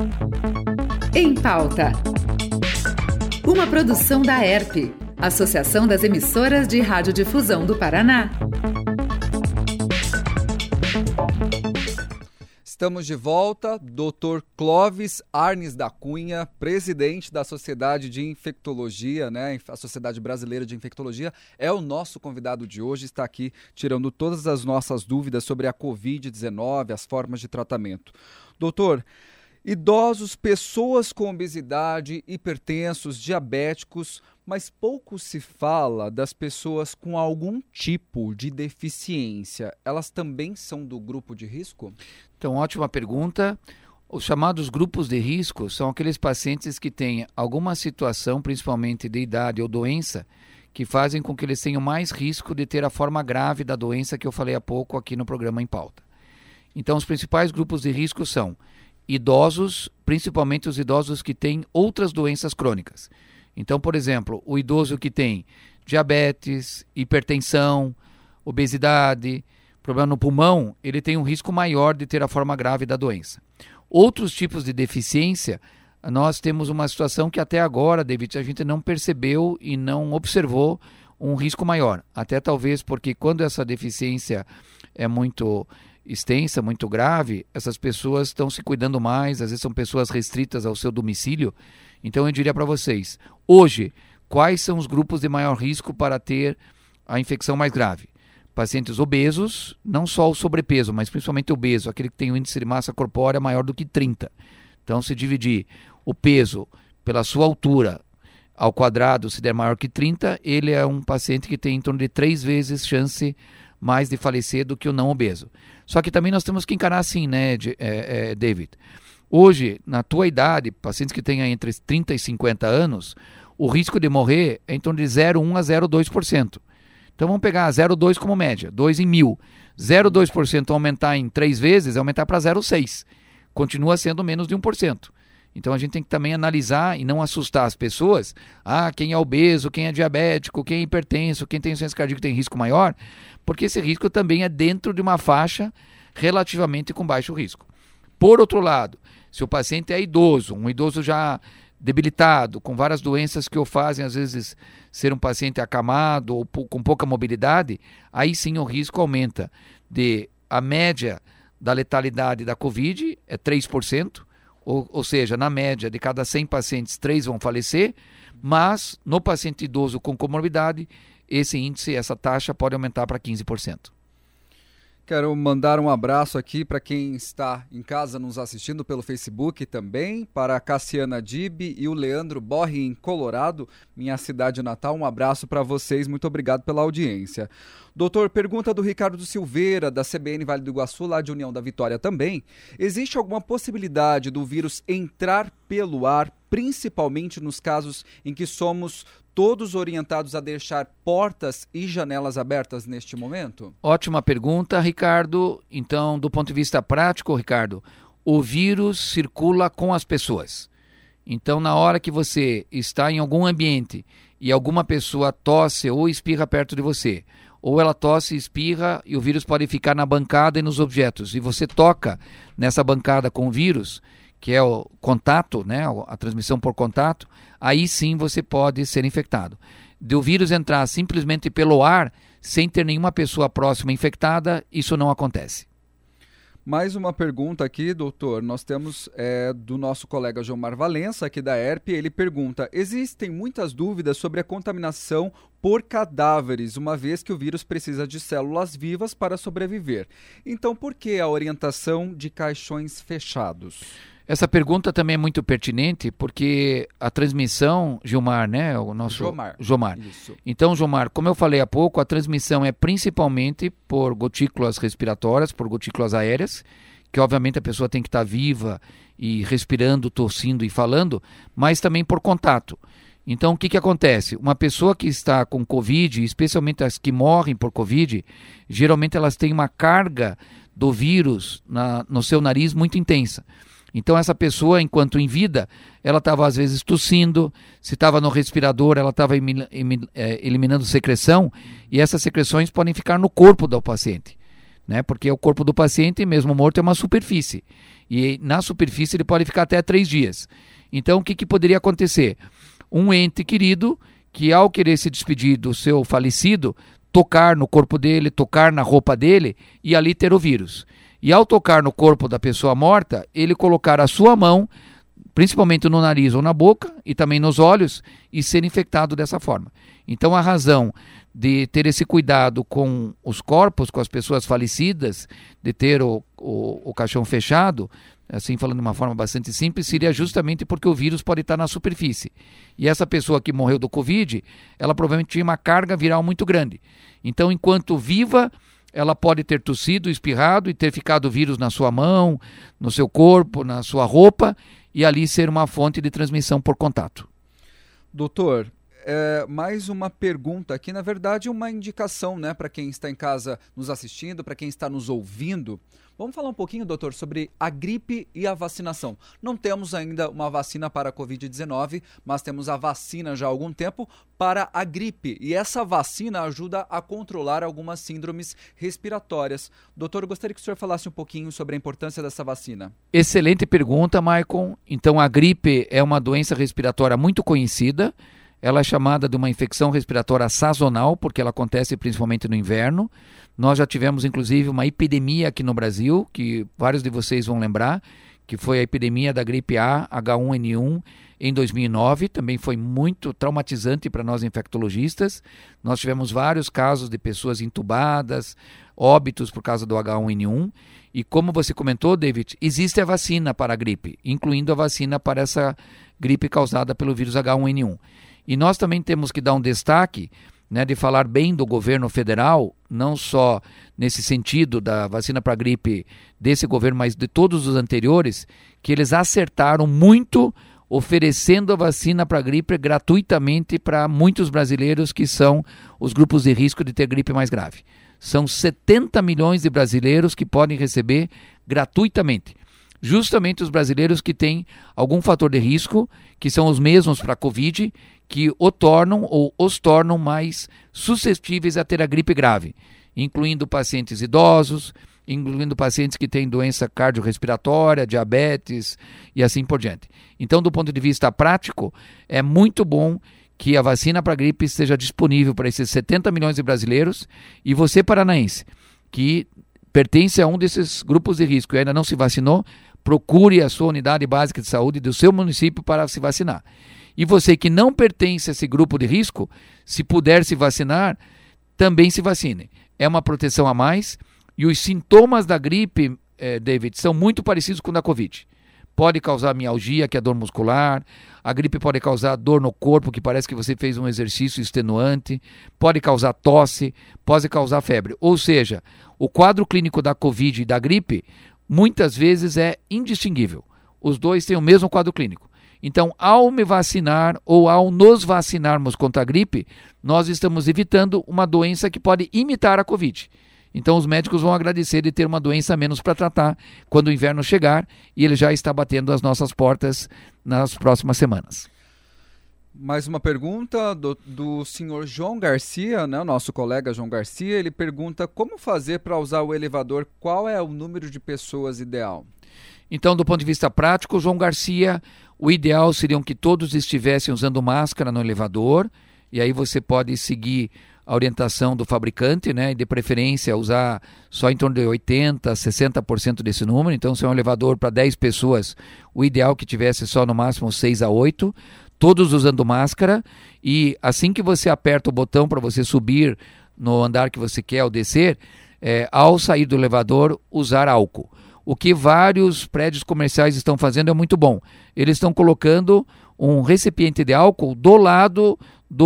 Em Pauta. Uma produção da ERP, Associação das Emissoras de Radiodifusão do Paraná. Estamos de volta, Dr. Clóvis Arnes da Cunha, presidente da Sociedade de Infectologia, né? A Sociedade Brasileira de Infectologia, é o nosso convidado de hoje, está aqui tirando todas as nossas dúvidas sobre a Covid-19, as formas de tratamento. Doutor, idosos, pessoas com obesidade, hipertensos, diabéticos, mas pouco se fala das pessoas com algum tipo de deficiência. Elas também são do grupo de risco? Então, ótima pergunta. Os chamados grupos de risco são aqueles pacientes que têm alguma situação, principalmente de idade ou doença, que fazem com que eles tenham mais risco de ter a forma grave da doença que eu falei há pouco aqui no programa Em Pauta. Então, os principais grupos de risco são idosos, principalmente os idosos que têm outras doenças crônicas. Então, por exemplo, o idoso que tem diabetes, hipertensão, obesidade, problema no pulmão, ele tem um risco maior de ter a forma grave da doença. Outros tipos de deficiência, nós temos uma situação que até agora, David, a gente não percebeu e não observou um risco maior. Até talvez porque quando essa deficiência é muito extensa, muito grave, essas pessoas estão se cuidando mais, às vezes são pessoas restritas ao seu domicílio. Então eu diria para vocês, hoje, quais são os grupos de maior risco para ter a infecção mais grave? Pacientes obesos, não só o sobrepeso, mas principalmente obeso, aquele que tem um índice de massa corpórea maior do que 30. Então, se dividir o peso pela sua altura ao quadrado, se der maior que 30, ele é um paciente que tem em torno de 3 vezes chance mais de falecer do que o não obeso. Só que também nós temos que encarar assim, né, David? Hoje, na tua idade, pacientes que tenham entre 30 e 50 anos, o risco de morrer é em torno de 0,1% a 0,2%. Então vamos pegar 0,2 como média, 2 em 1.000. 0,2% aumentar em 3 vezes é aumentar para 0,6%. Continua sendo menos de 1%. Então a gente tem que também analisar e não assustar as pessoas. Quem é obeso, quem é diabético, quem é hipertenso, quem tem insuficiência cardíaca tem risco maior, porque esse risco também é dentro de uma faixa relativamente com baixo risco. Por outro lado, se o paciente é idoso, um idoso já debilitado, com várias doenças que o fazem às vezes ser um paciente acamado ou com pouca mobilidade, aí sim o risco aumenta. A média da letalidade da Covid é 3%, ou seja, na média de cada 100 pacientes, 3 vão falecer, mas no paciente idoso com comorbidade, esse índice, essa taxa pode aumentar para 15%. Quero mandar um abraço aqui para quem está em casa nos assistindo pelo Facebook também, para a Cassiana Dib e o Leandro Borri em Colorado, minha cidade natal. Um abraço para vocês, muito obrigado pela audiência. Doutor, pergunta do Ricardo Silveira, da CBN Vale do Iguaçu, lá de União da Vitória também. Existe alguma possibilidade do vírus entrar pelo ar, principalmente nos casos em que somos todos orientados a deixar portas e janelas abertas neste momento? Ótima pergunta, Ricardo. Então, do ponto de vista prático, Ricardo, o vírus circula com as pessoas. Então, na hora que você está em algum ambiente e alguma pessoa tosse ou espirra perto de você, ou ela tosse, espirra e o vírus pode ficar na bancada e nos objetos, e você toca nessa bancada com o vírus, que é o contato, né, a transmissão por contato, aí sim você pode ser infectado. Do vírus entrar simplesmente pelo ar, sem ter nenhuma pessoa próxima infectada, isso não acontece. Mais uma pergunta aqui, doutor. Nós temos do nosso colega Gilmar Valença, aqui da ERP. Ele pergunta: existem muitas dúvidas sobre a contaminação por cadáveres, uma vez que o vírus precisa de células vivas para sobreviver. Então, por que a orientação de caixões fechados? Essa pergunta também é muito pertinente, porque a transmissão, Gilmar, né? O nosso Jomar. Isso. Então, Jomar, como eu falei há pouco, a transmissão é principalmente por gotículas respiratórias, por gotículas aéreas, que obviamente a pessoa tem que estar viva e respirando, tossindo e falando, mas também por contato. Então, o que acontece? Uma pessoa que está com Covid, especialmente as que morrem por Covid, geralmente elas têm uma carga do vírus no seu nariz muito intensa. Então essa pessoa, enquanto em vida, ela estava às vezes tossindo, se estava no respirador, ela estava eliminando secreção, e essas secreções podem ficar no corpo do paciente, né? Porque o corpo do paciente, mesmo morto, é uma superfície. E na superfície ele pode ficar até 3 dias. Então o que poderia acontecer? Um ente querido que, ao querer se despedir do seu falecido, tocar no corpo dele, tocar na roupa dele e ali ter o vírus. E ao tocar no corpo da pessoa morta, ele colocar a sua mão, principalmente no nariz ou na boca e também nos olhos, e ser infectado dessa forma. Então a razão de ter esse cuidado com os corpos, com as pessoas falecidas, de ter o caixão fechado, assim falando de uma forma bastante simples, seria justamente porque o vírus pode estar na superfície. E essa pessoa que morreu do Covid, ela provavelmente tinha uma carga viral muito grande. Então, enquanto viva, ela pode ter tossido, espirrado e ter ficado o vírus na sua mão, no seu corpo, na sua roupa, e ali ser uma fonte de transmissão por contato. Doutor, mais uma pergunta aqui, na verdade uma indicação, né, para quem está em casa nos assistindo, para quem está nos ouvindo. Vamos falar um pouquinho, doutor, sobre a gripe e a vacinação. Não temos ainda uma vacina para a Covid-19, mas temos a vacina já há algum tempo para a gripe. E essa vacina ajuda a controlar algumas síndromes respiratórias. Doutor, eu gostaria que o senhor falasse um pouquinho sobre a importância dessa vacina. Excelente pergunta, Maicon. Então, a gripe é uma doença respiratória muito conhecida. Ela é chamada de uma infecção respiratória sazonal, porque ela acontece principalmente no inverno. Nós já tivemos, inclusive, uma epidemia aqui no Brasil, que vários de vocês vão lembrar, que foi a epidemia da gripe A, H1N1, em 2009. Também foi muito traumatizante para nós infectologistas. Nós tivemos vários casos de pessoas entubadas, óbitos por causa do H1N1. E como você comentou, David, existe a vacina para a gripe, incluindo a vacina para essa gripe causada pelo vírus H1N1. E nós também temos que dar um destaque, né, de falar bem do governo federal, não só nesse sentido da vacina para a gripe desse governo, mas de todos os anteriores, que eles acertaram muito oferecendo a vacina para a gripe gratuitamente para muitos brasileiros que são os grupos de risco de ter gripe mais grave. São 70 milhões de brasileiros que podem receber gratuitamente. Justamente os brasileiros que têm algum fator de risco, que são os mesmos para a Covid, que o tornam ou os tornam mais suscetíveis a ter a gripe grave, incluindo pacientes idosos, incluindo pacientes que têm doença cardiorrespiratória, diabetes e assim por diante. Então, do ponto de vista prático, é muito bom que a vacina para a gripe esteja disponível para esses 70 milhões de brasileiros, e você, paranaense, que pertence a um desses grupos de risco e ainda não se vacinou, procure a sua unidade básica de saúde do seu município para se vacinar. E você que não pertence a esse grupo de risco, se puder se vacinar, também se vacine. É uma proteção a mais, e os sintomas da gripe, David, são muito parecidos com o da Covid. Pode causar mialgia, que é dor muscular, a gripe pode causar dor no corpo, que parece que você fez um exercício extenuante, pode causar tosse, pode causar febre. Ou seja, o quadro clínico da Covid e da gripe muitas vezes é indistinguível. Os dois têm o mesmo quadro clínico. Então, ao me vacinar ou ao nos vacinarmos contra a gripe, nós estamos evitando uma doença que pode imitar a Covid. Então, os médicos vão agradecer de ter uma doença a menos para tratar quando o inverno chegar, e ele já está batendo as nossas portas nas próximas semanas. Mais uma pergunta do senhor João Garcia, né, o nosso colega João Garcia. Ele pergunta como fazer para usar o elevador, qual é o número de pessoas ideal? Então, do ponto de vista prático, João Garcia, o ideal seria que todos estivessem usando máscara no elevador, e aí você pode seguir a orientação do fabricante, né, e de preferência usar só em torno de 80%, 60% desse número. Então, se é um elevador para 10 pessoas, o ideal é que tivesse só no máximo 6 a 8, todos usando máscara, e assim que você aperta o botão para você subir no andar que você quer ou descer, ao sair do elevador, usar álcool. O que vários prédios comerciais estão fazendo é muito bom. Eles estão colocando um recipiente de álcool do lado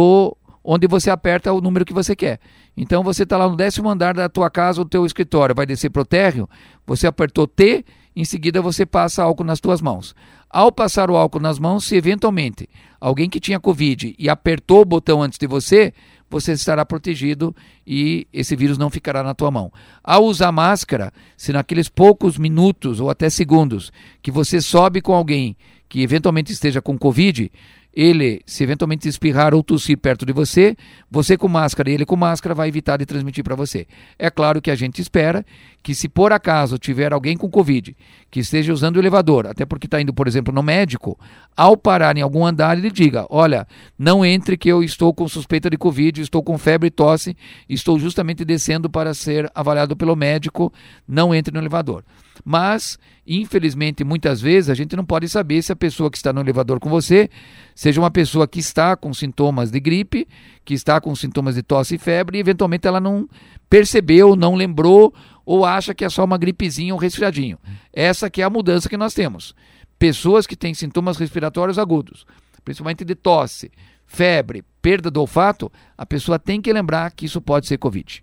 onde você aperta o número que você quer. Então você está lá no 10º andar da tua casa ou do teu escritório, vai descer para o térreo, você apertou T, em seguida você passa álcool nas tuas mãos. Ao passar o álcool nas mãos, se eventualmente alguém que tinha Covid e apertou o botão antes de você, você estará protegido e esse vírus não ficará na tua mão. Ao usar máscara, se naqueles poucos minutos ou até segundos que você sobe com alguém que eventualmente esteja com Covid, ele, se eventualmente espirrar ou tossir perto de você, você com máscara e ele com máscara vai evitar de transmitir para você. É claro que a gente espera que, se por acaso tiver alguém com Covid que esteja usando o elevador, até porque está indo, por exemplo, no médico, ao parar em algum andar, ele diga: olha, não entre que eu estou com suspeita de Covid, estou com febre e tosse, estou justamente descendo para ser avaliado pelo médico, não entre no elevador. Mas, infelizmente, muitas vezes a gente não pode saber se a pessoa que está no elevador com você seja uma pessoa que está com sintomas de gripe, que está com sintomas de tosse e febre, e eventualmente ela não percebeu, não lembrou, ou acha que é só uma gripezinha ou um resfriadinho. Essa que é a mudança que nós temos. Pessoas que têm sintomas respiratórios agudos, principalmente de tosse, febre, perda do olfato, a pessoa tem que lembrar que isso pode ser Covid.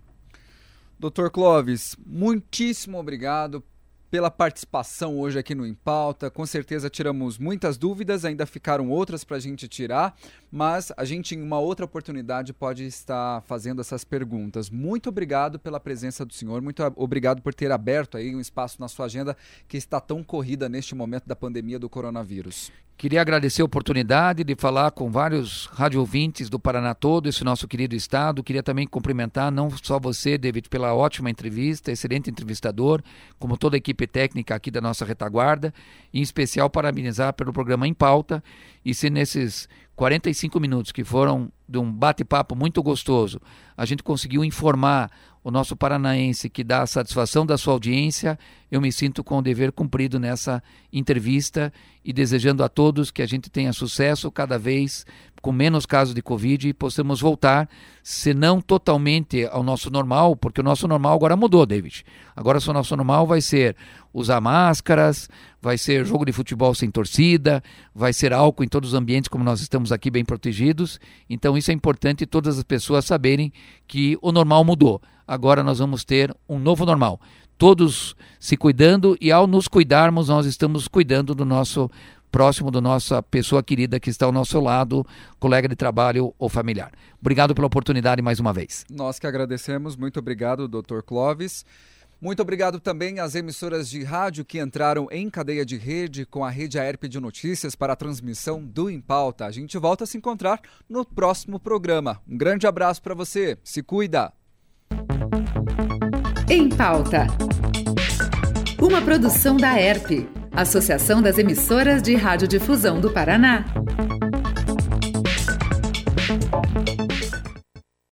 Dr. Clóvis, muitíssimo obrigado pela participação hoje aqui no Em Pauta. Com certeza tiramos muitas dúvidas, ainda ficaram outras para a gente tirar, mas a gente, em uma outra oportunidade, pode estar fazendo essas perguntas. Muito obrigado pela presença do senhor, muito obrigado por ter aberto aí um espaço na sua agenda que está tão corrida neste momento da pandemia do coronavírus. Queria agradecer a oportunidade de falar com vários rádio-ouvintes do Paraná todo, esse nosso querido estado. Queria também cumprimentar não só você, David, pela ótima entrevista, excelente entrevistador, como toda a equipe técnica aqui da nossa retaguarda, e em especial parabenizar pelo programa Em Pauta. E se nesses 45 minutos que foram de um bate-papo muito gostoso, a gente conseguiu informar o nosso paranaense que dá a satisfação da sua audiência, eu me sinto com o dever cumprido nessa entrevista e desejando a todos que a gente tenha sucesso cada vez com menos casos de Covid e possamos voltar, se não totalmente ao nosso normal, porque o nosso normal agora mudou, David. Agora o nosso normal vai ser usar máscaras, vai ser jogo de futebol sem torcida, vai ser álcool em todos os ambientes como nós estamos aqui bem protegidos. Então isso é importante todas as pessoas saberem que o normal mudou. Agora nós vamos ter um novo normal. Todos se cuidando e ao nos cuidarmos nós estamos cuidando do nosso próximo, da nossa pessoa querida que está ao nosso lado, colega de trabalho ou familiar. Obrigado pela oportunidade mais uma vez. Nós que agradecemos. Muito obrigado, Dr. Clóvis. Muito obrigado também às emissoras de rádio que entraram em cadeia de rede com a Rede AERP de Notícias para a transmissão do Em Pauta. A gente volta a se encontrar no próximo programa. Um grande abraço para você. Se cuida. Em Pauta. Uma produção da AERP, Associação das Emissoras de Radiodifusão do Paraná.